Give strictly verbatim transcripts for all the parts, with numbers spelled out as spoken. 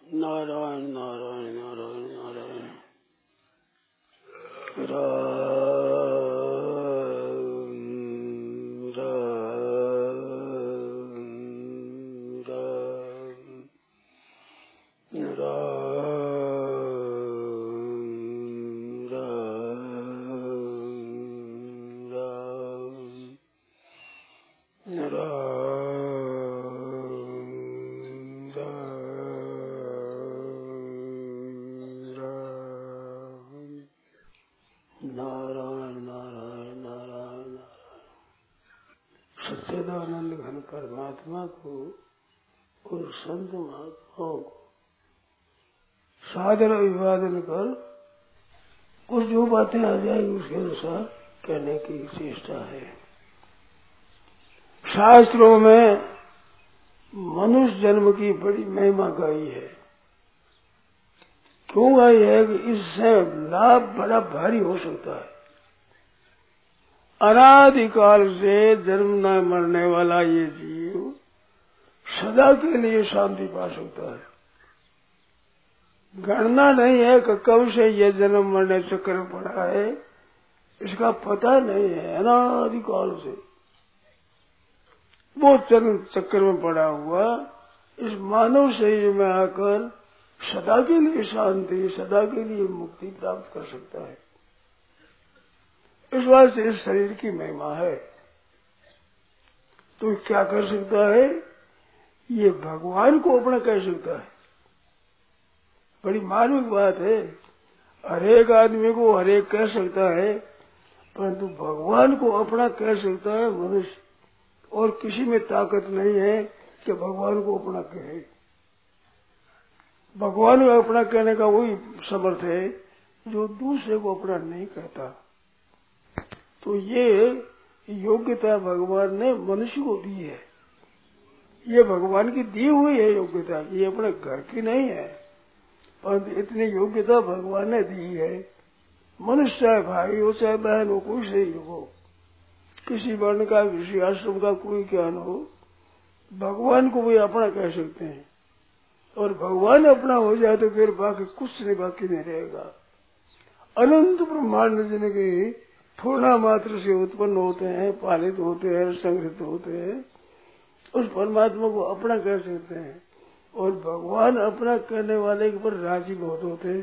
नारायण नारायण नारायण नारायण राम राम राम राम राम सच्चिदानंद घन परमात्मा को और संत महात्माओं को सादर अभिवादन कर कुछ जो बातें आ जाएगी उसके अनुसार कहने की चेष्टा है। शास्त्रों में मनुष्य जन्म की बड़ी महिमा गाई है। क्यों गाई है कि इससे लाभ बड़ा भारी हो सकता है। अनादिकाल से जन्म न मरने वाला ये जीव सदा के लिए शांति पा सकता है। गणना नहीं है कि कब से ये जन्म मरने चक्कर में पड़ा है, इसका पता नहीं है। अनादिकाल से वो जन्म चक्कर में पड़ा हुआ इस मानव शरीर में आकर सदा के लिए शांति, सदा के लिए मुक्ति प्राप्त कर सकता है। इस बात से इस शरीर की महिमा है। तो क्या कर सकता है? ये भगवान को अपना कह सकता है। बड़ी मार्मिक बात है। हरेक आदमी को हरेक कह सकता है, परंतु भगवान को अपना कह सकता है मनुष्य। और किसी में ताकत नहीं है कि भगवान को अपना कहे। भगवान को अपना कहने का वही समर्थ है जो दूसरे को अपना नहीं कहता। तो ये योग्यता भगवान ने मनुष्य को दी है। ये भगवान की दी हुई है योग्यता, ये अपने घर की नहीं है, परंतु इतनी योग्यता भगवान ने दी है। मनुष्य चाहे भाई हो चाहे बहन हो, कोई से ही हो, किसी वर्ण का किसी आश्रम का कोई ज्ञान हो, भगवान को भी अपना कह सकते हैं। और भगवान अपना हो जाए तो फिर बाकी कुछ नहीं बाकी नहीं रहेगा। अनंत ब्रह्मांड जिनके थोड़ा मात्र से उत्पन्न होते हैं, पालित होते हैं, संग्रहित होते हैं, उस परमात्मा को अपना कह सकते हैं। और भगवान अपना कहने वाले के ऊपर राजी बहुत होते हैं,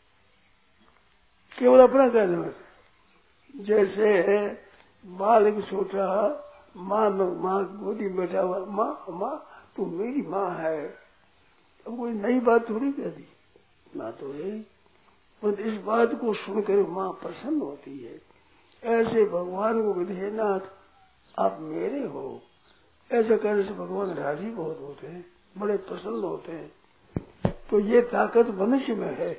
केवल अपना कहने वाले। जैसे बालक छोटा माँ माँ गोदी में बैठा हुआ, माँ माँ तू मेरी माँ है। अब कोई नई बात थोड़ी कह दी, माँ तो है। और इस बात को सुनकर माँ प्रसन्न होती है। ऐसे भगवान को विधि नाथ आप मेरे हो, ऐसा कहने से भगवान राजी बहुत होते हैं, बड़े प्रसन्न होते हैं। तो ये ताकत मनुष्य में है।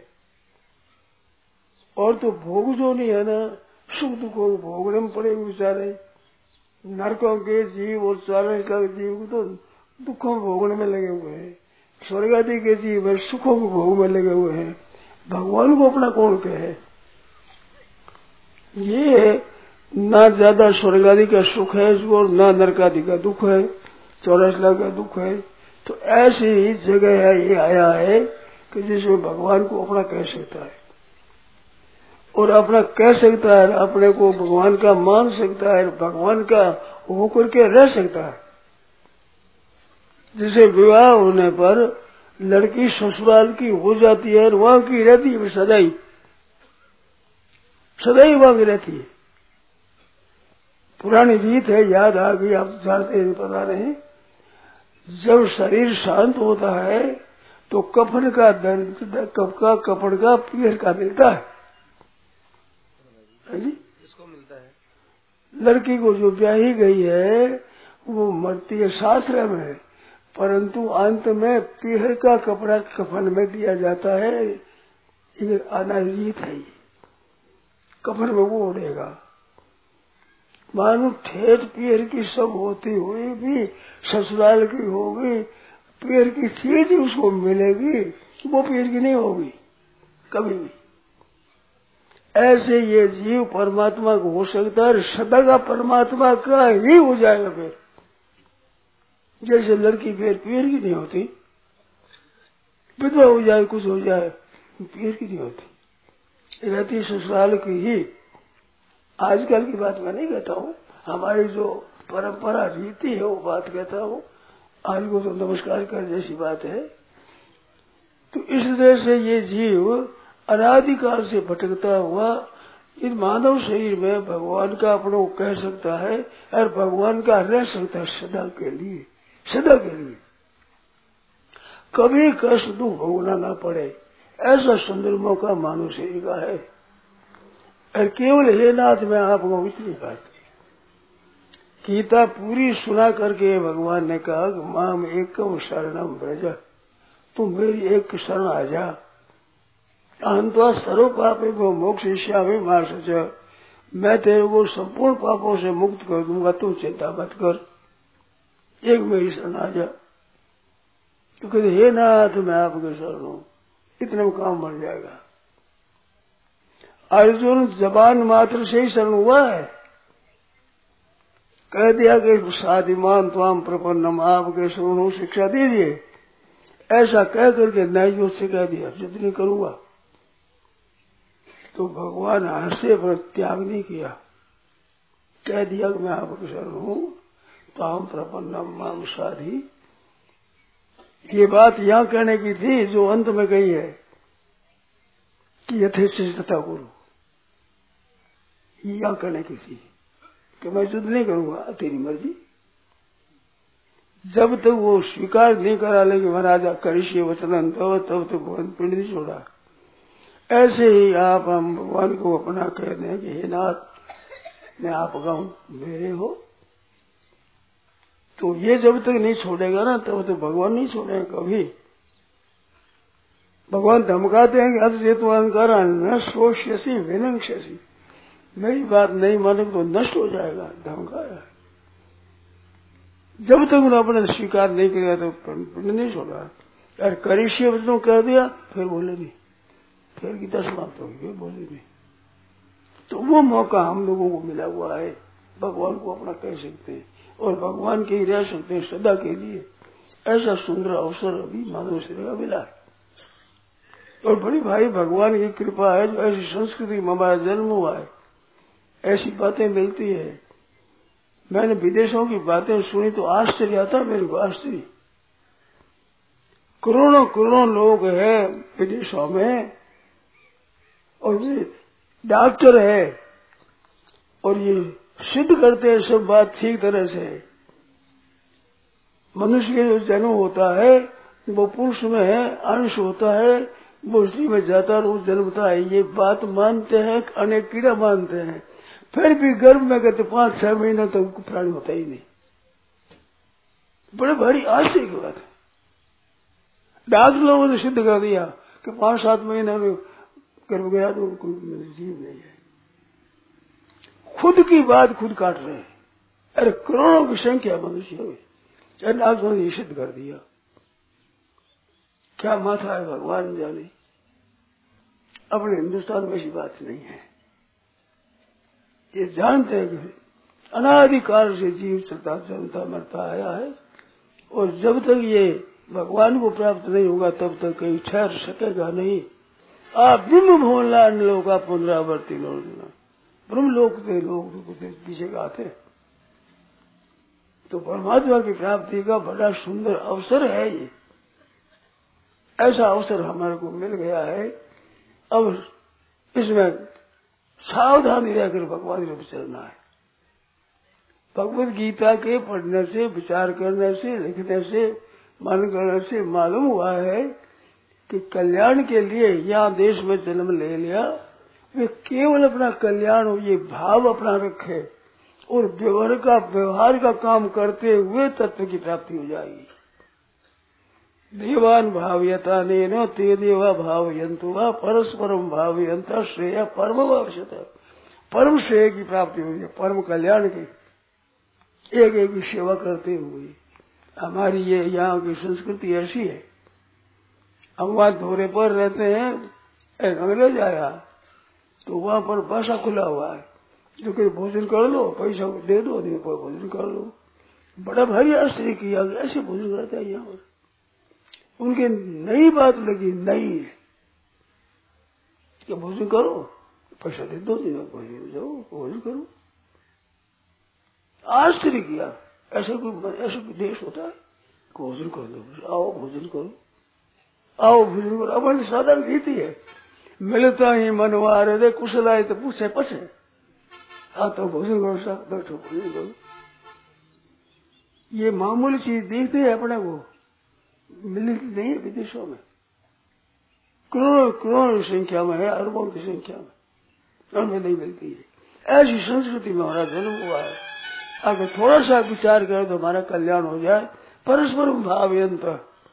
और तो भोग जो नहीं है ना, सुख दुखों को भोगने में पड़े बेचारे। नरकों के जीव और चारण का जीव तो दुखों को भोगने में लगे हुए हैं। स्वर्ग आदि के जीव है सुखों को भोग में लगे हुए हैं। भगवान को अपना कौन कहे? ये ना ज्यादा स्वर्ग आदि का सुख है और ना नरक आदि का दुख है, चौरासी लाख का दुख है। तो ऐसी जगह है ये आया है कि जिसमें भगवान को अपना कह सकता है। और अपना कह सकता है, अपने को भगवान का मान सकता है, भगवान का होकर के रह सकता है। जिसे विवाह होने पर लड़की ससुराल की हो जाती है और वहां की रहती है सदाई, सदाई वहां की रहती है। पुरानी रीत है, याद आ गई, आप जानते हैं पता नहीं। जब शरीर शांत होता है तो कफन का दर्द कब का कपड़ का पीर का मिलता है, है जी? इसको मिलता है। लड़की को जो ब्याही गई है वो मरती है शास्त्र में, परंतु अंत में पीहर का कपड़ा कफन में दिया जाता है। ये अनाजीत है। ये कफन में वो उड़ेगा। मानो ठेठ पीहर की सब होती हुई भी ससुराल की होगी, पीहर की चीज ही उसको मिलेगी, वो पीहर की नहीं होगी कभी भी। ऐसे ये जीव परमात्मा को हो सकता है, सदा का परमात्मा का ही हो जाएगा। फिर जैसे लड़की फिर पीर की नहीं होती, विधवा हो जाए कुछ हो जाए पीर की नहीं होती, रहती ससुराल की ही। आजकल की बात मैं नहीं कहता हूँ, हमारी जो परंपरा रीति है वो बात कहता हूँ। आज को तो नमस्कार कर जैसी बात है। तो इस तरह से ये जीव अनादिकाल से भटकता हुआ इस मानव शरीर में भगवान का अपने को कह सकता है और भगवान का रह सकता है सदा के लिए, सदा के लिए। कभी कष्ट दुख भोगना ना पड़े, ऐसा सुंदर मौका मानव शरीर का है। और केवल हे नाथ मैं आपको इतनी बात गीता पूरी सुना करके भगवान ने कहा कि माम एकम शरणम ब्रज, तुम मेरी एक शरण आ जा। अहंत्वा सर्व पापे को मोक्षयिष्यामि मा शुचः, मैं तेरे को संपूर्ण पापों से मुक्त कर दूंगा, तुम चिंता मत कर, एक मेरी शरण आ जा। तो कहते हे नाथ मैं आपके शरण हूं, इतने में काम बन जाएगा। अर्जुन जबान मात्र से ही शरण हुआ है, कह दिया कि साधिमान त्वाम प्रपन्नम, आपके शरणों शिक्षा दीजिए, ऐसा कह करके न्याय से कह दिया युद्ध नहीं करूंगा। तो भगवान हंसे पर त्याग नहीं किया, कह दिया कि मैं आपके शरण हूं, त्वाम प्रपन्नम माम साधि। ये बात यहां कहने की थी जो अंत में कही है कि यथेष्टता गुरु, यहां कहने की थी कि मैं युद्ध नहीं करूंगा, तेरी मर्जी। जब तक वो स्वीकार नहीं करा ले कि महाराजा करिष्ये वचन तब तब तक भगवान पिंड नहीं छोड़ा। ऐसे ही आप हम भगवान को अपना कहते हैं कि हे नाथ मैं आपका हूं, मेरे हो, तो ये जब तक नहीं छोड़ेगा ना तब तक भगवान नहीं छोड़ेगा कभी। भगवान धमकाते हैं कि अत तू अहंकार न शोष्यसी विनंक्षसी, मेरी बात नहीं माने तो नष्ट हो जाएगा, धमकाया। जब तक उन्होंने अपने स्वीकार नहीं किया तो पिंड नहीं छोड़ा। यार करिष्य वचनों कह दिया फिर बोले नहीं, फिर गीता समाप्त होगी, फिर बोले नहीं। तो वो मौका हम लोगों को मिला हुआ है, भगवान को अपना कह सकते हैं और भगवान के ही रह सकते हैं सदा के लिए। ऐसा सुंदर अवसर अभी मानव शरीर का मिला है और बड़ी भाई भगवान की कृपा है जो ऐसी संस्कृति में हमारा जन्म हुआ है, ऐसी बातें मिलती है। मैंने विदेशों की बातें सुनी तो आश्चर्य आता मेरे को, आश्चर्य। करोड़ों करोड़ों लोग हैं विदेशों में और ये डॉक्टर है और ये सिद्ध करते हैं सब बात ठीक तरह से। मनुष्य के जो जन्म होता है वो पुरुष में है, अंश होता है, वो स्त्री में जाता है, वो जन्मता है, ये बात मानते हैं, अनेक कीड़ा मानते हैं। फिर भी गर्भ में कहते पांच छह महीना तक तो प्राणी होता ही नहीं। बड़े भारी आश्चर्य की बात है। डॉक्टर लोगों ने सिद्ध कर दिया कि पांच सात महीने में गर्भ गया तो कोई जीव नहीं है। खुद की बात खुद काट रहे हैं। अरे करोड़ों की संख्या मनुष्य हुई, डॉक्टरों ने सिद्ध कर दिया। क्या माथा है भगवान जाने। अपने हिंदुस्तान में ऐसी बात नहीं है। ये जानते हैं कि अनादिकाल से जीव चलता जन्मता मरता आया है और जब तक ये भगवान को प्राप्त नहीं होगा तब तक कहीं ठहर सकेगा नहीं। आप ब्रह्म भवन लोग का पुनरावर्ती लोग ब्रह्म लोक के लोग पीछे आते। तो परमात्मा की प्राप्ति का बड़ा सुंदर अवसर है ये। ऐसा अवसर हमारे को मिल गया है। अब इसमें सावधानी रहकर भगवान को चलना है। भगवत गीता के पढ़ने से, विचार करने से, लिखने से, मन करने से मालूम हुआ है कि कल्याण के लिए यहाँ देश में जन्म ले लिया, वे केवल अपना कल्याण हो ये भाव अपना रखे और व्यवहार का व्यवहार का काम करते हुए तत्व की प्राप्ति हो जाएगी। देवान भावयता न ते देवा भावयंतु वा परस्परम भावयंत श्रेय परम आवश्यक। परम श्रेय की प्राप्ति हुई है, परम कल्याण की, एक एक की सेवा करते हुए। हमारी ये यहाँ की संस्कृति ऐसी है। हम वहां दौरे पर रहते हैं, एक अंग्रेज आया तो वहां पर भाषा खुला हुआ है, जो कि भोजन कर लो, पैसा दे दो, दिन पर भोजन कर लो। बड़ा भारी आश्चर्य किया, ऐसे भोजन करते हैं यहाँ पर। उनके नई बात लगी, नई क्या भोजन करो, पैसा दे दो, दिन भोजन जाओ भोजन करो। आश्चर्य किया, ऐसा कोई ऐसा कोई देश होता है? भोजन कर दो, आओ भोजन करो, आओ भोजन करो। अपन साधारण रीति है, मिलता ही मनवार रे कुशल आए तो पूछे पछे, हाँ तो भोजन करो साहब, बैठो भोजन करो। ये मामूली चीज देखते हैं अपने को, मिलती नहीं है विदेशों में, करोड़ करोड़ संख्या में है, अरबों की संख्या में, हमें नहीं मिलती है। ऐसी संस्कृति में हमारा जन्म हुआ है। अगर थोड़ा सा विचार करें तो हमारा कल्याण हो जाए। परस्पर भावयंत,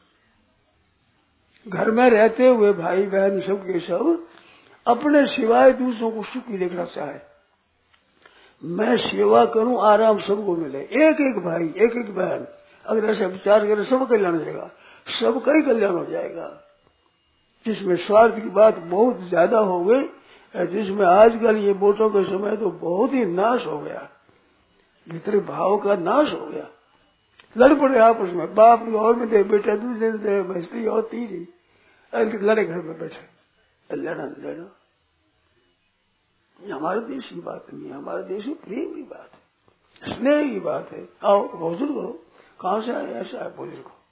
घर में रहते हुए भाई बहन सब के सब अपने सिवाय दूसरों को सुखी देखना चाहे। मैं सेवा करूं, आराम सबको मिले, एक एक भाई एक एक बहन अगर ऐसा विचार करें, सब कल्याण हो जाएगा, सबका ही कल्याण हो जाएगा। जिसमें स्वार्थ की बात बहुत ज्यादा हो गई, जिसमें आजकल ये वोटों के समय तो बहुत ही नाश हो गया, भीतर भाव का नाश हो गया। लड़ पड़े आपस में, बाप और में दे, बेटा दूसरे दे, भैंसली और तीन, लड़े घर में बैठे, लड़ा लड़ा। हमारे देश की बात नहीं है, हमारे देश में प्रेम की बात है, स्नेह की बात है। आओ भोजन करो, कहां से आए, ऐसा है भोजन को।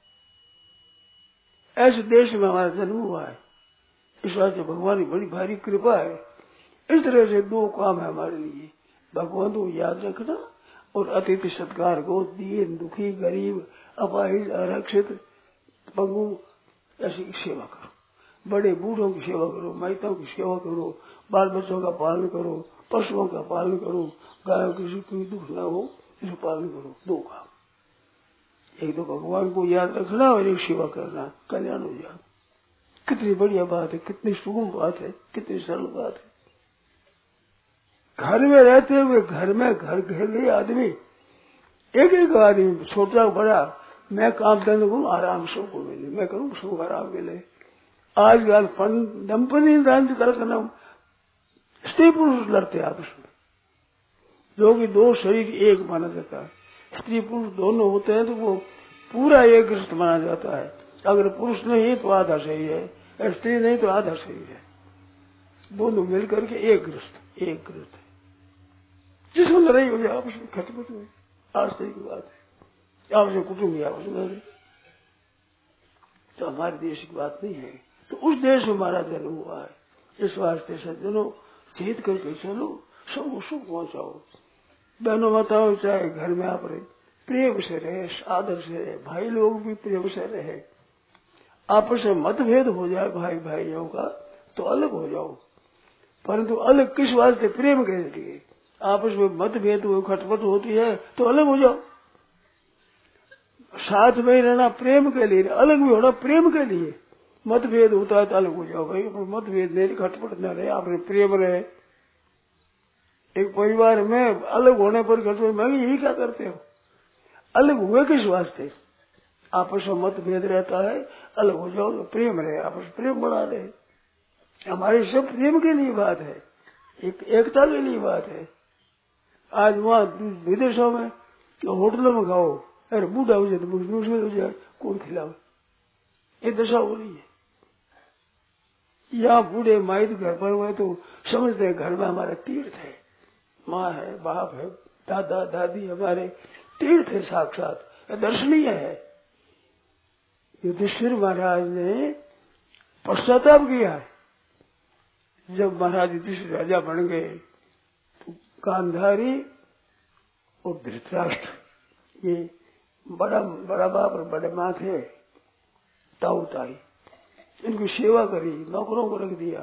ऐसे देश में हमारा जन्म हुआ है, इस वास्ते भगवान की बड़ी भारी कृपा है। इस तरह से दो काम है हमारे लिए, भगवान को याद रखना और अतिथि सत्कार को, दीन दुखी गरीब अपाहिज आरक्षित पंगु ऐसी सेवा करो, बड़े बूढ़ों की सेवा करो, महिलाओं की सेवा करो, बाल बच्चों का पालन करो, पशुओं का पालन करो, गायों किसी कोई दुख न हो इसका पालन करो। दो काम, एक तो भगवान को याद रखना और एक सेवा करना, कल्याण हो जाए। कितनी बढ़िया बात है, कितनी सुगम बात है, कितनी सरल बात है। घर में रहते हुए घर में घर घेरे आदमी, एक एक आदमी छोटा बड़ा, मैं काम करने को आराम सबको मिले, मैं करूँ सबको आराम मिले। आजकल दंपति कल का नाम स्त्री पुरुष लड़ते आपस में, जो कि दो शरीर एक माना जाता है। स्त्री पुरुष दोनों होते हैं तो वो पूरा एक ग्रस्त माना जाता है। अगर पुरुष नहीं तो आधा सही है, स्त्री नहीं तो आधा सही है, दोनों मिलकर के एक ग्रस्त एक ग्रस्त है। जिसमें लड़ाई हो जाए आपस में, खटपट में, आश्चर्य की बात है। आपस में कुटुंब आपस में, तो हमारे देश की बात नहीं है। तो उस देश में हमारा जन्म हुआ है। इस वास्ते सज्जनों जीत करके चलो, सबको सुख पहुंचाओ। बहनों माताओं चाहे घर में आप रहे, प्रेम से रहे, आदर से रहे, भाई लोग भी प्रेम से रहे। आपस में मतभेद हो जाए भाई भाइयों का तो अलग हो जाओ, परंतु अलग किस वास्ते, प्रेम के लिए। आपस में मतभेद हो, खटपट होती है तो अलग हो जाओ। साथ में रहना प्रेम के लिए, अलग भी होना प्रेम के लिए। मतभेद होता है तो अलग हो जाओ भाई, मतभेद नहीं, खटपट न रहे, आपने प्रेम रहे। एक परिवार में अलग होने पर खटपट में यही क्या करते हो, अलग हुए किस वास्ते? आपस में मतभेद रहता है, अलग हो जाओ तो प्रेम रहे, आपस प्रेम बढ़ा रहे। हमारी सब प्रेम के लिए बात है, एक एकता के लिए बात है। आज वहां विदेशों में तो होटलों में खाओ, अरे बूढ़ा हो जाए तो मुश्किल हो जाए, कौन खिलाओ, ये दशा हो रही है। यहाँ बूढ़े माइट घर पर हुए तो समझते हैं घर में हमारा तीर्थ है, माँ है, बाप है, दादा दादी हमारे तीर्थ है, साक्षात दर्शनीय है। युधिष्ठिर महाराज ने पश्चाताप किया है। जब महाराज युधिष्ठिर राजा बन गए तो गांधारी और धृतराष्ट्र ये बड़ा बड़ा बाप और बड़े माँ थे, ताऊ ताई, इनकी सेवा करी, नौकरों को रख दिया।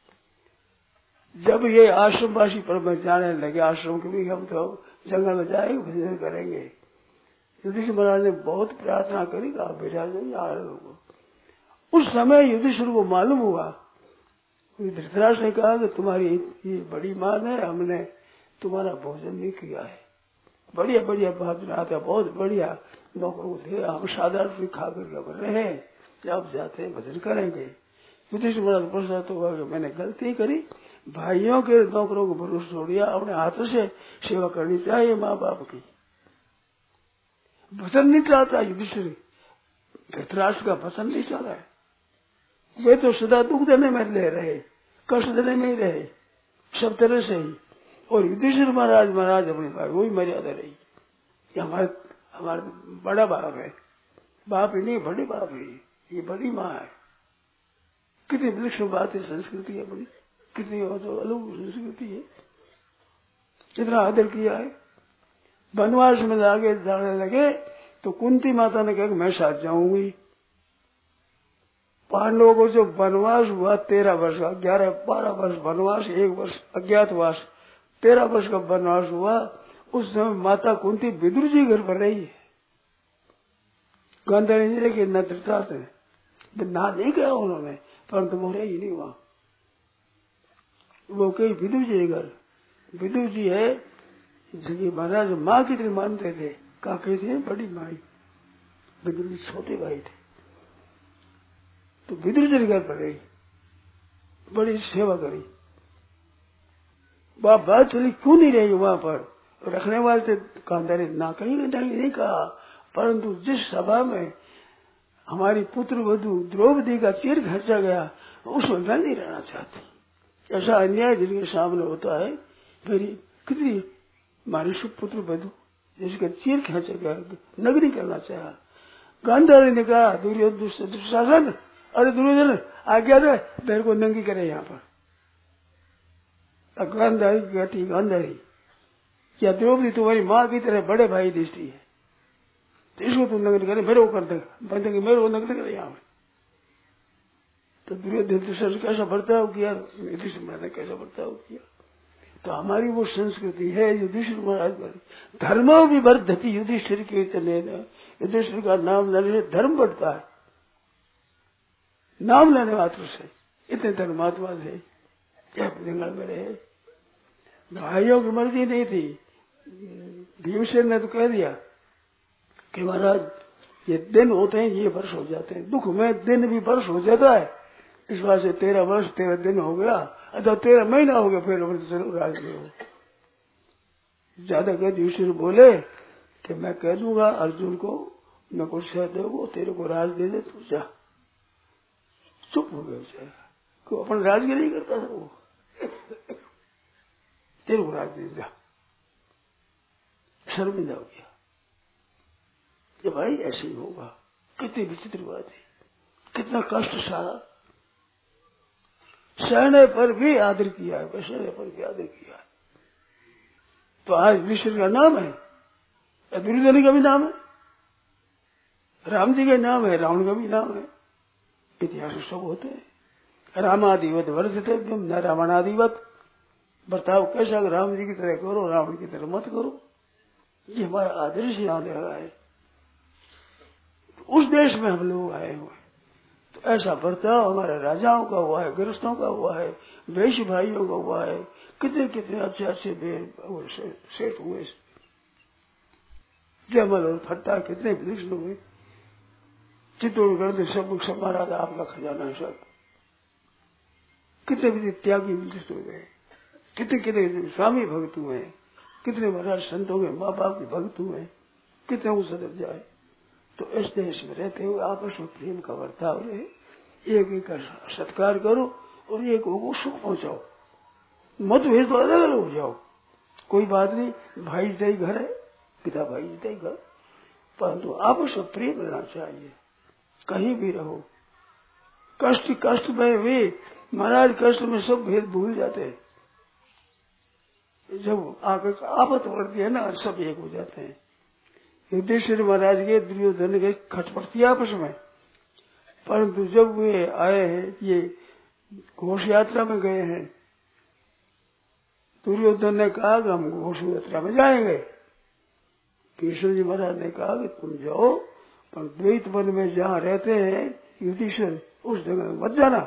जब ये आश्रमवासी पर में जाने लगे, आश्रम के भी हम तो जंगल में जाएंगे, भजन करेंगे, युधिष्ठिर महाराज ने बहुत प्रार्थना करी कि आप बेटा जाओ। उस समय युधिष्ठिर को मालूम हुआ, धृतराष्ट्र ने कहा कि तुम्हारी ये बड़ी मान है, हमने तुम्हारा भोजन नहीं किया है, बढ़िया बढ़िया बात बनाता, बहुत बढ़िया नौकरों थे, हम साधारण खा कर रहे, जब जाते हैं भजन करेंगे। युधिष्ठिर महाराज प्रश्न तो हुआ कि मैंने गलती करी, भाइयों के नौकरों को भरोसा छोड़िया, अपने हाथों से सेवा करनी चाहिए माँ बाप की। भजन नहीं चाहता युधिष्ठिर, धृतराष्ट्र का पसंद नहीं चल रहा है। वे तो सदा दुख देने में ले रहे, कष्ट देने में ही रहे सब तरह से ही। और युधिष्ठिर महाराज महाराज अपने भाई वही मर्यादा रही कि हमारे हमारे बड़ा बाप है, बाप ही नहीं बड़े बाप है, ये बड़ी माँ है। कितनी विलक्षण बात है, संस्कृति है बड़ी, कितनी तो अलग संस्कृति है। कितना आदर किया है। वनवास में आगे जाने लगे तो कुंती माता ने कहा कि मैं साथ जाऊंगी। पांडवों को जो वनवास हुआ तेरह वर्ष का, ग्यारह बारह वर्ष वनवास, एक वर्ष अज्ञातवास, तेरह वर्ष का वनवास हुआ। उस समय माता कुंती विदुर जी घर पर रही है। गांधारी जिले के न धृतराष्ट्र ना नहीं गया उन्होंने, परंतु वो रही नहीं वहां। वो कई विदुर जी घर, विदुर जी है जिनकी महाराज माँ की तरह मानते थे, काके थे बड़ी माई, विदुर जी छोटे भाई थे। तो विदुर जी घर पर रही, बड़ी सेवा करी। बात बात चली क्यों नहीं रही वहां पर, रखने वाले थे गांधारी ना कहीं नहीं कहा, परंतु जिस सभा में हमारी पुत्र वधु द्रौपदी का चीर खर्चा गया उसमें मैं नहीं रहना चाहती। ऐसा अन्याय जिनके सामने होता है, मेरी कितनी हमारी सुपुत्र वधु जिसका चीर खर्चा गया नगरी करना चाहा। गांधारी ने कहा दुर्योधन दुशासन, अरे दुर्योधन आज्ञा दे मेरे को नंगी करे यहाँ पर। गांधारी कहती गांधारी क्या द्रौपदी तुम्हारी माँ की तरह बड़े भाई दृष्टि है, तो इसको तुम नग्न करे, मेरे को कर देगा बंदेंगे, मेरे को नग्न करे यहाँ पर। तो दुर्योधन दुशासन कैसा बर्ताव किया, युधिष्ठिर महाराज ने कैसा बर्ताव किया। तो हमारी वो संस्कृति है। युधिष्ठिर महाराज धर्मो भी वर्धति युधिष्ठिर कीर्तने, युधिष्ठिर का नाम लेने से धर्म बढ़ता है, नाम लेने मात्र से। इतने धर्मात्मा थे जंगल में रहे। भाइयों की मर्जी नहीं थी। भीमसेन ने तो कह दिया कि महाराज ये दिन होते हैं, ये वर्ष हो जाते हैं, दुख में दिन भी वर्ष हो जाता है। इस बार से तेरह वर्ष तेरह दिन हो गया, अच्छा तेरह महीना हो गया, फिर चलो राज में हो। ज्यादा कह युधिष्ठिर बोले कि मैं कह दूंगा अर्जुन को, मैं कुछ कह दूंगा तेरे को राज दे दे, तू जा। चुप हो गया बेचारा, क्यों अपन राजगिरी करता था वो, तेरे को राज दे जा। शर्मिंदा हो गया कि भाई ऐसे ही होगा। कितनी विचित्र बात है, कितना कष्ट सहा, सहने पर भी आदर किया है, सहने पर भी आदर किया है। तो आज विष्णु का नाम है, दुर्योधन का भी नाम है, राम जी का नाम है, रावण का भी नाम है। इतिहास सब होते हैं। रामादिवत वर्जित न रावणादिवत, बर्ताव कैसा राम जी की तरह करो, रावण की तरह मत करो। ये हमारा आदर्श यहाँ दे रहा है। उस देश में हम लोग आए हुए, तो ऐसा बर्ताव हमारे राजाओं का हुआ है, गृहस्थों का हुआ है, वैश्य भाइयों का हुआ है। कितने कितने अच्छे अच्छे सेठ हुए, जयमल और फट्टा कितने विलक्षण हुए। चित्तौड़गढ़ में सब सब महाराज आपका खजाना सब, कितने भी त्यागी विशिष्ट हो गए, कितने कितने स्वामी भक्त हुए, कितने महाराज संतों के माँ बाप के भक्त हुए, कितने को सदर जाए। तो इस देश में रहते हुए आपस में प्रेम का बर्ताव रहे, एक एक का सत्कार करो और एक को सुख पहुंचाओ। मत भेद तो अलग अलग हो जाओ, कोई बात नहीं, भाई जय घर है, पिता भाई जय घर, परंतु आपस में प्रेम रहना चाहिए। कहीं भी रहो, कष्ट कष्ट में भी महाराज, कष्ट में सब भेद भूल जाते हैं। जब आकर आपत पड़ती है ना, सब एक हो जाते हैं। युधिष्ठिर महाराज के दुर्योधन के खटपटती आपस में, परंतु जब वे आए हैं, ये घोष यात्रा में गए हैं, दुर्योधन ने कहा कि हम घोष यात्रा में जाएंगे। कृष्ण जी महाराज ने कहा कि तुम जाओ, पर द्वैत वन में जहाँ रहते हैं युधिष्ठिर, उस जगह मत जाना।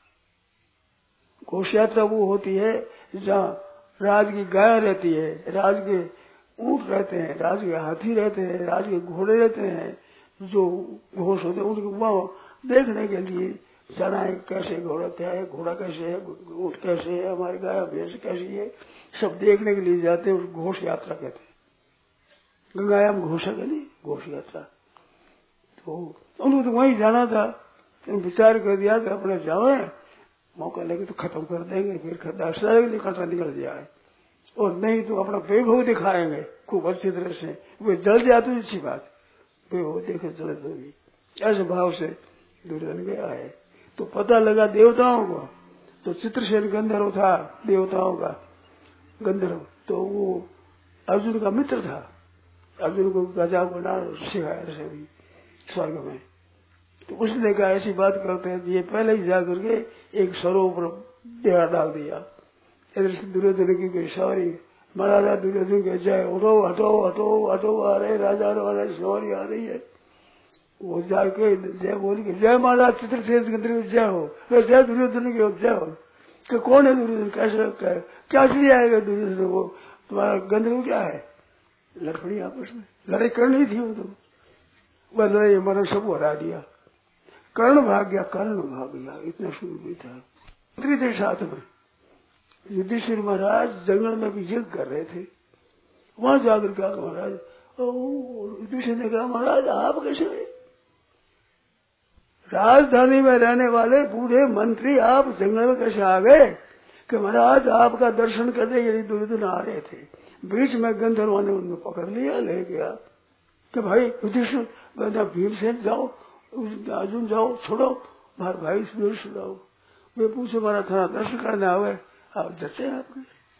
घोष यात्रा वो होती है जहाँ राज की गाय रहती है, राज के ऊंट रहते हैं, राज के हाथी रहते हैं, राज के घोड़े रहते हैं, जो घोष होते हैं उनको वहां देखने के लिए जाना है। कैसे घोड़ा क्या है, घोड़ा कैसे है, ऊंट कैसे है, हमारी गाय भैंस कैसी है, सब देखने के लिए जाते हैं। घोष यात्रा कहते हैं। गंगायाम घोषा के लिए घोष यात्रा। तो उनको तो वहीं जाना था, तो विचार कर दिया कि अपने जावे, मौका लगे तो खत्म कर देंगे, फिर खतरा निकलता निकल जाए, और नहीं तो अपना वैभव दिखाएंगे खूब अच्छी तरह से। वे जल जाए तो अच्छी बात, वैभव देखे जल तो भी। ऐसे भाव से दुर्योधन गया है। तो पता लगा देवताओं को, तो चित्रसेन गंधर्व था देवताओं का गंधर्व, तो वो अर्जुन का मित्र था। अर्जुन को गजा बना सिखाया सभी स्वर्ग में। तो उसने कहा ऐसी बात करते हैं, ये पहले ही जाकर के एक सरोवर डेरा डाल दिया। इधर से दुर्योधन की कोई सवारी, महाराजा दुर्योधन के जय, उठो हटो हटो हटो, आ रहे राजा वाला सवारी आ रही है। वो जाके जय बोल के, जय महाराज चित्रसेन गंधर्व जय हो, जय दुर्योधन की जय हो। कि कौन है दुर्योधन, कैसे क्या चीज आएगा दुर्योधन को, तुम्हारा गंधर्व क्या है? लड़पड़ी आपस में लड़ाई करनी थी, वो तो वह लड़ाई मरण सब हरा दिया। कर्ण भाग गया, कर्ण भाग गया, इतना शुरू भी था। मंत्री थे साथ में, युधिष्ठिर महाराज जंगल में भी यज्ञ कर रहे थे। वहां जाकर कहा महाराज, युधिष्ठिर ने कहा महाराज आप कैसे राजधानी में रहने वाले बूढ़े मंत्री आप जंगल में कैसे आ गए? कि महाराज आपका दर्शन करने यदि दुर्योधन आ रहे थे, बीच में गंधर्वों ने उनको पकड़ लिया, ले गया कि भाई युधिष्ठिर भीमसेन जाओ, अर्जुन जाओ, छोड़ो हमारे भाई से छुड़ाओ। वे पूछे हमारा थोड़ा दर्शन करने आवे, आप जैसे आपके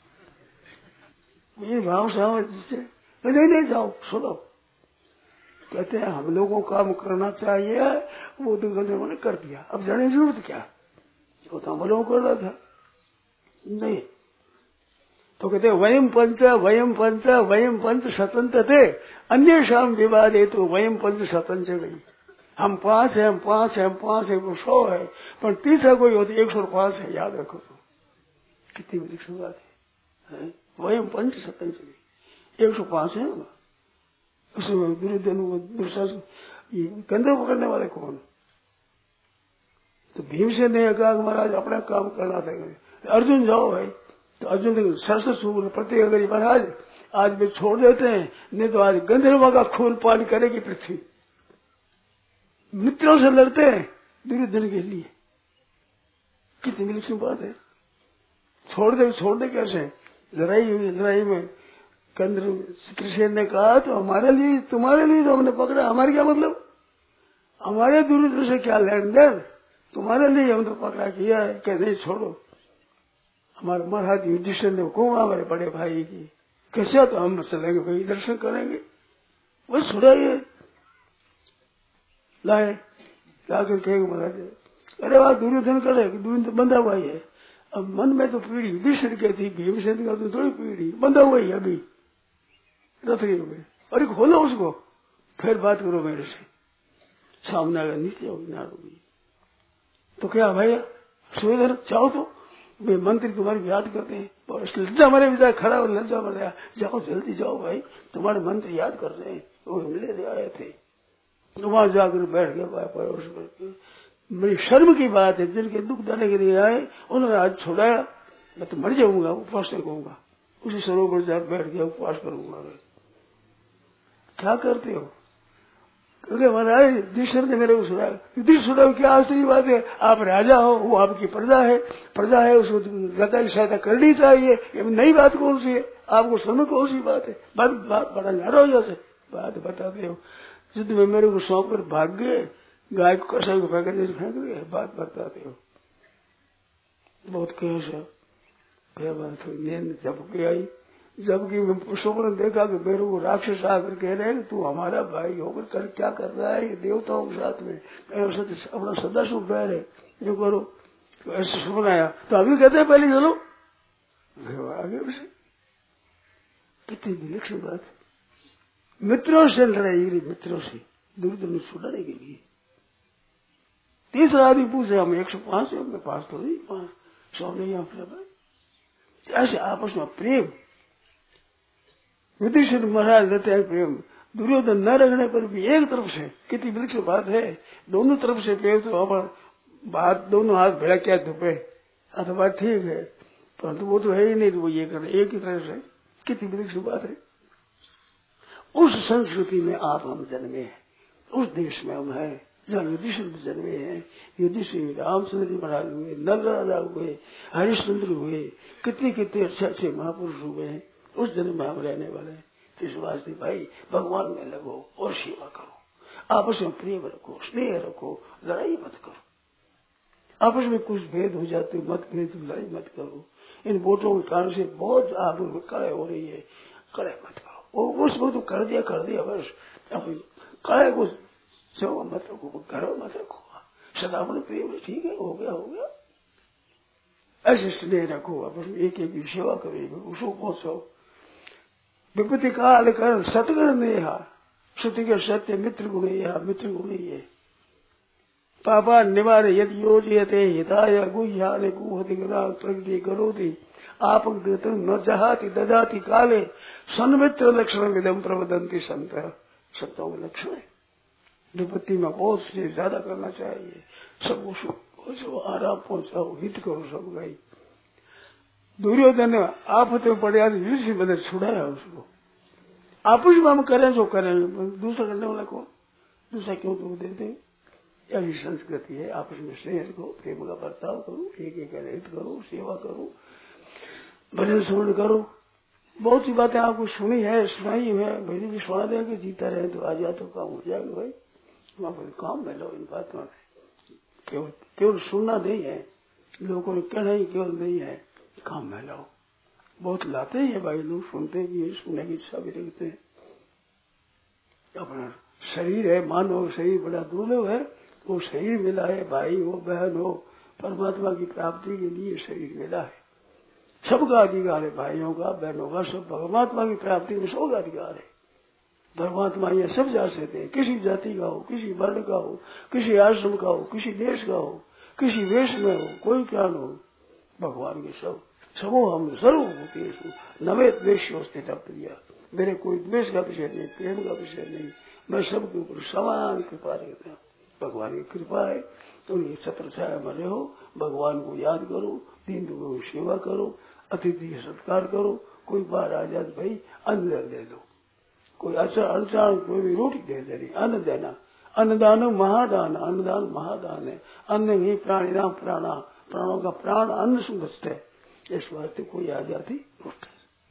ये भाव से जिससे नहीं नहीं जाओ छोड़ो। कहते हैं हम लोगों को काम करना चाहिए, वो तो गंधर्वों ने कर दिया, अब जाने की जरूरत क्या, वो तो हम लोगों को कर रहा था नहीं। तो कहते वयम पंच वयम पंच वयम पंच स्वतंत्र थे, अन्य शाम विवाद है तो वयम पंच स्वतंत्र गई। हम पांच है हम पांच है हम पांच है वो सौ है, पर तीसरा कोई होती एक सौ पांच है, याद रखो तो कितनी बड़ी बात है। वयम पंच स्वतंत्र एक सौ पांच है ना, उसमें दुर्योधन दुर्शासन गंधर्व पकड़ने वाले कौन? तो भीमसेन ने कहा महाराज अपना काम करना था, अर्जुन जाओ भाई। तो अर्जुन ने सरसत सूर प्रतिज्ञा करी, महाराज आज भी छोड़ देते हैं, नहीं तो आज गंधर्व का खून पान करेगी पृथ्वी। मित्रों से लड़ते हैं दुर्योधन के लिए, कितनी विलक्षण बात है। छोड़ दे छोड़ दे कैसे? लड़ाई हुई, लड़ाई में गंधर्व कृष्ण ने कहा तो हमारे लिए तुम्हारे लिए तो हमने पकड़ा, हमारे क्या मतलब, हमारे दुर्योधन से क्या लेन देन, तुम्हारे लिए हमने पकड़ा किया है। कि नहीं छोड़ो, हमारे महाराज युधिष्ठिर ने हुक्म हमारे बड़े भाई की, कैसे तो हम चलेंगे भाई, दर्शन करेंगे, वो छुड़ाइए लाए लाकर कहेंगे महाराज, अरे वाह दुर्योधन करे, दुर्योधन बंधा हुआ है। अब मन में तो पीढ़ी युधिष्ठिर की थी, भीमसेन का तो थोड़ी पीढ़ी बंधा हुआ ही अभी रथरी में, अरे खोलो उसको, फिर बात करो मेरे से। सामने अगर नीचे होगी ना होगी तो क्या भैया सुधर जाओ, तो वे मंत्री तुम्हारी याद करते हैं, लज्जा हमारे विचार खड़ा हो, लज्जा मर जाओ जल्दी जाओ भाई, तुम्हारे मंत्री याद कर रहे हैं, वो मिले आए थे। तो वहां जाकर बैठ गए पड़ोस करके। बड़ी शर्म की बात है, जिनके दुख देने के लिए आए उन्होंने आज छोड़ाया, मैं तो मर जाऊंगा, उपवास करूंगा, उसी सरोवर जाकर बैठ गया, उपवास करूंगा। क्या करते हो? क्योंकि महाराज युधिष्ठिर ने मेरे को सुनाया, युधिष्ठिर सुना क्या आश्चर्य बात है, आप राजा हो, वो आपकी प्रजा है, प्रजा है उसको राजा की सहायता करनी चाहिए, ये नई बात कौन सी है, आपको समझ कौन सी बात है, बात बड़ा नारा हो जैसे बात बताते हो। युद्ध में मेरे को सौंप कर भाग गए, गाय को कसाई को फेंक जैसे फेंक गए, बात बताते हो। बहुत केस है, क्या बात हुई, नींद झपकी आई, जबकि मैं पुष्पों ने देखा कि मेरे को राक्षस आकर कह रहे हैं तू हमारा भाई होकर कर क्या कर रहा है, ये देवताओं के साथ में अपना सदा सुख बैर है, जो करो तो ऐसे सुन आया। तो अभी कहते हैं पहले चलो आगे उसे, कितनी विलक्षण बात है। मित्रों से लड़ाई, मित्रों से दुर्योधन छुड़ाने के लिए। तीसरा आदमी पूछे हम एक सौ पांच है अपने पास, तो नहीं पांच सौ नहीं अपने, ऐसे आपस में प्रेम। युधिष्ठिर महाराज रहते हैं प्रेम, दुर्योधन न रखने पर भी एक तरफ से, कितनी विलक्षण बात है, दोनों तरफ से प्रेम। तो बात दोनों हाथ भेड़ा क्या धुपे, अथवा ठीक है, परंतु वो तो है ही नहीं, तो वो ये करे एक ही तरफ से, कितनी विलक्षण बात है। उस संस्कृति में आप हम जन्मे हैं, उस देश में हम हैं, जहाँ युधिष्ठिर जन्मे हैं, युधिष्ठिर, रामचंद्र जी महाराज हुए, नल राजा हुए, हरिश्चंद्र हुए, कितने कितने अच्छे अच्छे महापुरुष हुए हैं, उस जन्म में हम रहने वाले हैं। तो इस वास्ते भाई भगवान में लगो और सेवा करो, आपस में प्रेम रखो, स्नेह रखो, लड़ाई मत करो। आपस में कुछ भेद हो जाते मत भेद, लड़ाई मत करो। इन वोटों के कारण से बहुत आप कड़े हो रही है, कड़े मत करो। और उस वक्त कर दिया कर दिया बस, कड़े को जो मत रखो, घर मत रखो, सदा अपने प्रेम ठीक है, हो गया हो गया। ऐसे स्नेह रखो, आपस में एक एक की सेवा करो, उसको पहुंचो। विपत्ति काल कर सतगुण नेहा, श्रुति के सत्य मित्र गुण यह मित्र गुण ये पापा निवार यद योजयते हिताय गुह्याने गुहति गुना प्रगति करोति आप न जहाति ददाति काले सन्मित्र लक्षण विदम प्रवदंती संत। संतों के लक्षण है विपत्ति में बहुत से ज्यादा करना चाहिए, सब उसको आराम पहुंचाओ, हित करो सब गई। दुर्योधन आफत में पड़े युद्ध से मैंने छुड़ाया उसको, आपस में हम करें जो करें, दूसरा करने वाला को दूसरा क्यों दुख देते। यही संस्कृति है, आपस में स्नेह करो, प्रेम का बर्ताव करो, एक एक हित करो, सेवा करो, भजन सुन करो। बहुत सी बातें आपको सुनी है, सुनाई है, भजन भी सुना देंगे, जीता रहे तो आ जाए तो काम हो जाएगा भाई। वहां पर काम में लो इन बातों में, केवल केवल सुनना नहीं है, लोगों ने कहना ही केवल नहीं है, काम में लो। बहुत लाते ही है भाई, लोग सुनते भी है, सुनने की इच्छा भी रखते हैं। अपना शरीर है, मानव शरीर बड़ा दुर्लभ है, वो शरीर मिला है, भाई हो बहन हो, परमात्मा की प्राप्ति के लिए शरीर मिला है। सबका अधिकार है, भाइयों का बहनों का, सब परमात्मा की प्राप्ति में सबका अधिकार है। परमात्मा ये सब जा सकते हैं, किसी जाति का हो, किसी वर्ण का हो, किसी आश्रम का हो, किसी देश का हो, किसी वेश में हो, कोई ज्ञान हो, भगवान के सब सबो हम सर्वभूतेषु नवे द्वेष्योस्ते प्रिया। मेरे कोई द्वेष का विषय नहीं, प्रेम का विषय नहीं, मैं सबके ऊपर समान कृपा रखता हूँ। भगवान की कृपा है तो ये छत्र छाया में रहो, भगवान को याद करो, दीन दुखियों की सेवा करो, अतिथि का सत्कार करो। कोई बार आ जाए भाई अन्न दे दो, कोई अच्छा अड़चाण कोई भी रोटी दे देनी, अन्न देना। अन्नदान महादान, अन्नदान महादान है। अन्न ही प्राणी नाम प्राणा, प्राणों का प्राण अन्न सुगस्त है। इस वास्ते कोई आ जाती रोटी,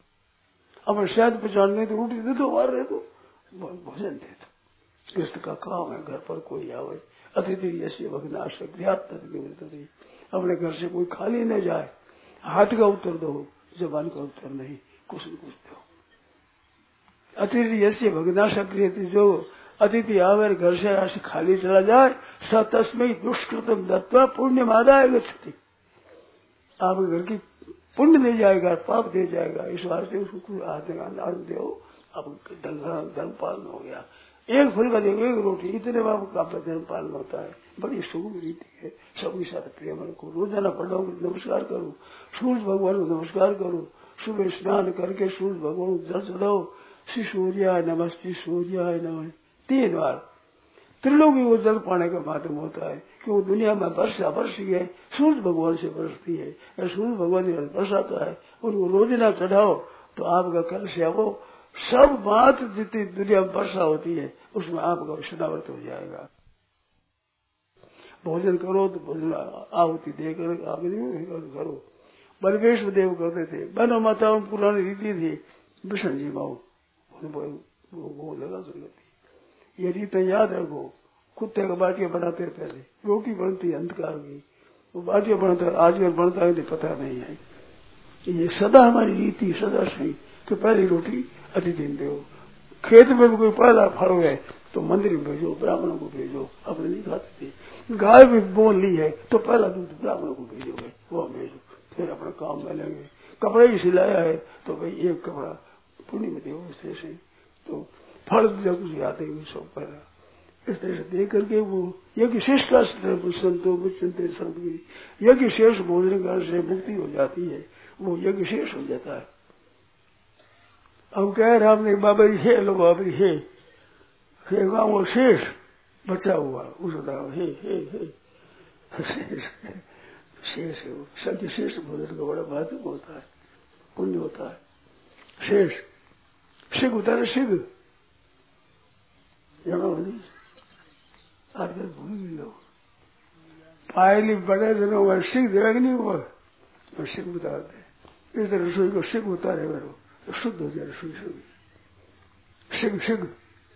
अब शायद पहचानने तो रोटी दे दो, मार रहे तो भोजन दे दो। गृहस्थ का काम है, घर पर कोई आवे अतिथि ऐसे भगनाशक थी, अपने घर से कोई खाली न जाए, हाथ का उत्तर दो, जबान का उत्तर नहीं, कुछ न कुछ दो। अतिथि ऐसे भगनाशक थी, जो अतिथि आवे घर से ऐसे खाली चला जाए, स तस्मै दुष्कृतम दत्वा पुण्य मादाय गच्छति, आप घर की पुण्य दे जाएगा, पाप दे जाएगा। इस वास्ते उसको आनंद दो। अब धर्म पालन हो गया, एक फल का देखो, एक रोटी, इतने बाबू का धर्म पालन होता है। बड़ी सुगम रीति है, सबके साथ प्रेम रखो। रोजाना पढ़ो, नमस्कार करो, सूर्य भगवान को नमस्कार करो, सुबह स्नान करके सूर्य भगवान को जल चढ़ाओ, श्री सूर्याय नमस्ते सूर्याय नमः तीन बार। त्रिलोकी को जल पाने का माध्यम होता है, क्योंकि दुनिया में वर्षा वर्षी है, सूर्य भगवान से बरसती है, या सूर्य भगवान से बरसाता है, उनको रोजाना चढ़ाओ तो आपका कल से वो सब बात जितनी दुनिया में वर्षा होती है उसमें आपका विषदावर्त हो जाएगा। भोजन करो तो भोजन आहुति देकर आगे करो। बलवेश देव करते थे, बनो माताओं पुरानी रीति थी, विष्णु जी माओ वो लगा सुनती। ये रीत याद रखो, कुत्ते का बाटिया बनाते पहले, रोटी बनती अंधकार की, वो बाटिया बनता आजकल बनता है पता नहीं है। ये सदा हमारी रीति सदा सही कि पहली रोटी अतिथि दो। खेत में भी कोई पहला फल है तो मंदिर में भेजो, ब्राह्मणों को भेजो, अपने नहीं खाते थे। गाय भी बोल ली है तो पहला दूध ब्राह्मणों को भेजोगे, वो भेजो, फिर अपना काम में लेंगे। कपड़े ही सिलाया है तो भाई एक कपड़ा पुण्य में दो, इस तरह से तो फल जब कुछ आते हुए सब पहला इस तरह से दे करके वो यज्ञ शेष का संतो बुझते संत की यज्ञ शेष भोजन करने से मुक्ति हो जाती है, वो यज्ञ शेष हो जाता है। अब कह रहे हमने बाबा जी हे लो बाबा जी हे हे वो शेष बचा हुआ उसका हे हे हे शेष शेष है, सत्य शेष भोजन का बड़ा महत्व होता है, पुण्य होता है। शेष सिग उतारे सिग आदत भूल लो। पायली बड़े जनों में सिख देगा नहीं हुआ, मैं सिख उतार दे। इस रसोई को सिख उतारे करो तो शुद्ध हो जाए रसोई से। सिख सिख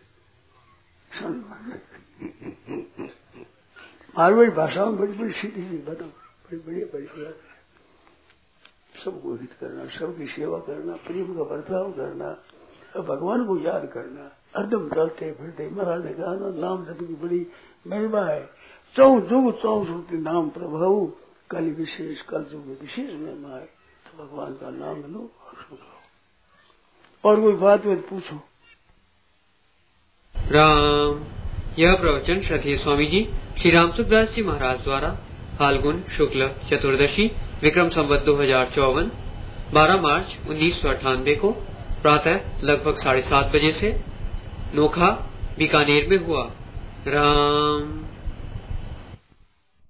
मारवाड़ी भाषा में बड़ी बड़ी सीधी सी बातों, बड़ी बढ़िया बढ़िया। सबको हित करना, सबकी सेवा करना, प्रेम का बर्ताव करना, भगवान को याद करना, हरदम चलते फिरते महाराज ने कहा ना, नाम जप की बड़ी महिमा है। चौ जुग चौ सुरती नाम प्रभाव, कल विशेष कल जुग विशेष महिमा है। तो भगवान का नाम लो और सुन लो। और कोई बात हो तो पूछो। राम। यह प्रवचन श्रद्धेय स्वामी जी श्री रामसुखदास जी महाराज द्वारा फाल्गुन शुक्ल चतुर्दशी विक्रम संवत दो हजार चौवन बारह मार्च उन्नीस सौ अट्ठानबे को प्रातः लगभग साढ़े सात बजे से नोखा बीकानेर में हुआ। राम।